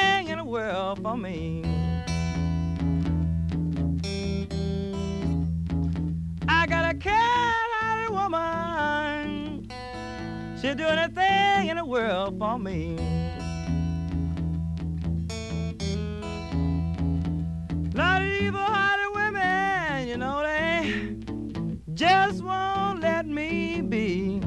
thing in the world for me. I got a cat-hearted woman. She'll do anything in the world for me. Lot of evil-hearted women, you know, they just won't let me be.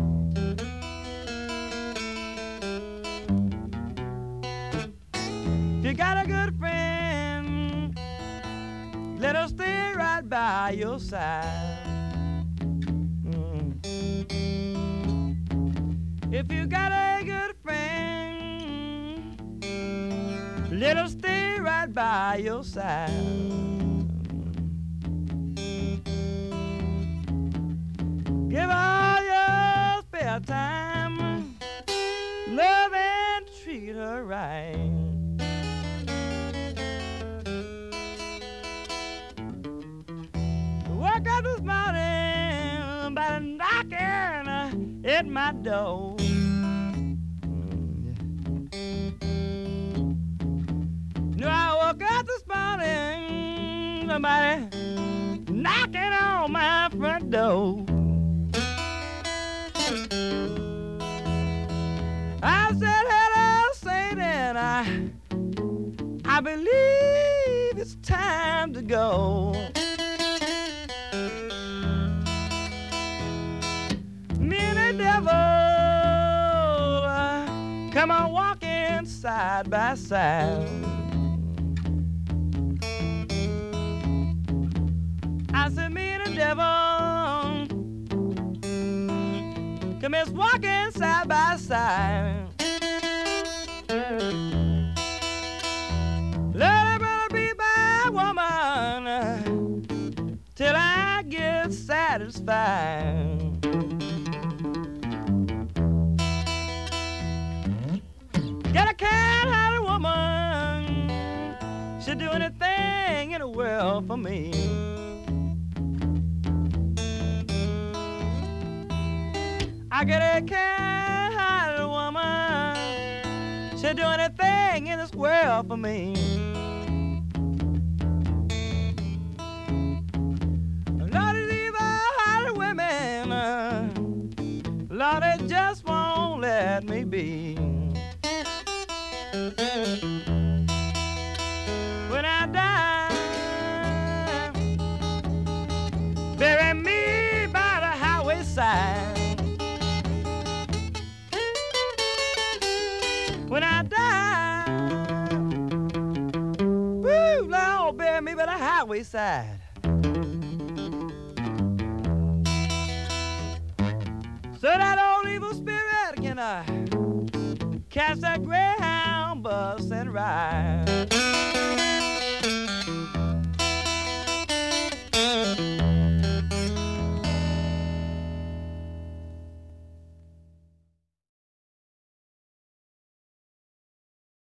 If you got a good friend, let her stay right by your side. If you got a good friend, let her stay right by your side. Give all your spare time, love and treat her right. Woke up this morning by knocking at my door. No, I woke up this morning, somebody knocking on my front door. I said, hello, Satan, I believe it's time to go. Me and the devil, come on walking side by side. I said, me and the devil, come here walking side by side. Let her brother be my woman till I get satisfied. Get a cat-hearted woman, she'll do anything in the world for me. I get a cat-hearted woman, she'll do anything in this world for me. A lot of evil-hearted women, Lord, they just won't let me be. When I die, bury me by the highway side. When I die, woo, Lord, bury me by the highway side. So that old evil spirit can catch that Greyhound bus and ride.